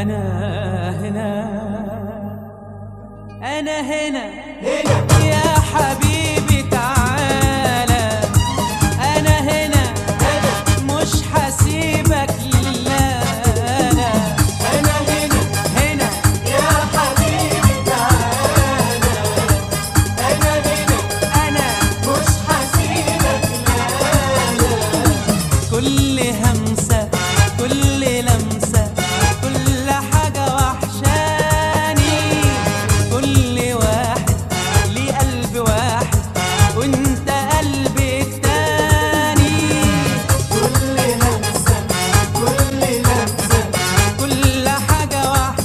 أنا هنا يا حبيبي تعالى. أنا هنا مش حسيبك، لا لا. أنا هنا يا حبيبي تعالى. أنا أنا مش حسيبك، لا لا. كل همسة كل لمسة كل حاجة وحشاني. كل واحد ليه قلب واحد وانت قلبي التاني. كل همسة كل لمسة كل حاجة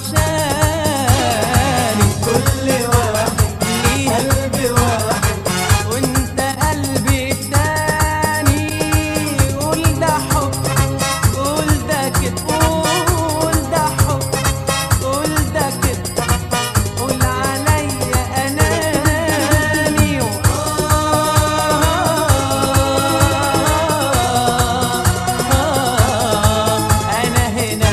وحشاني. كل واحد ليه قلب واحد. وانت قلبي التاني. قول ده حب، قول ده كده، قول ده حب، قول ده كده، قول عليا اناني. انا هنا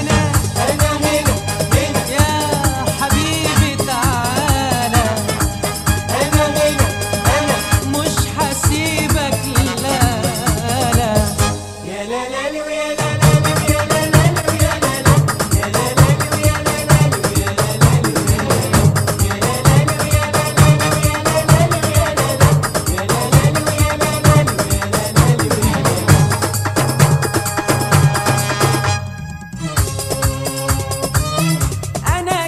يا حبيبي تعالى. أنا مش حسيبك، لا لا. يا لا لا لي ويا لا لا لي ويا لا لا لي ويا لا لا. يا لا لا لي ويا لا لا لي ويا لا لا لي ويا لا لا. يا لا لا لي ويا لا لا لي ويا لا لا لي ويا لا لا. يا لا لا لي ويا لا لا لي ويا لا لا لي ويا لا لا. أنا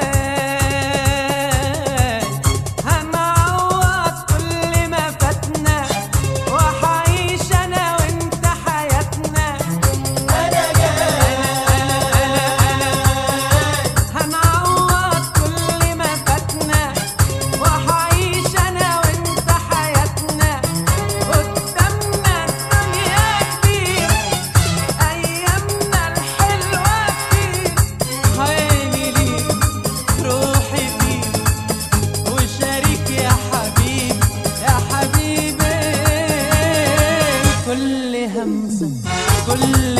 جاي هنعوض كل ما فاتنا وحعيش أنا وأنت حياتنا. أنا جاي هنعوض كل ما فاتنا وحعيش أنا وأنت حياتنا. قدامنا الدنيا كتير، أيامنا الحلوة كتير. عيني ليك روحي فيك وشريك يا حبيبي يا حبيبي. كل همسة كل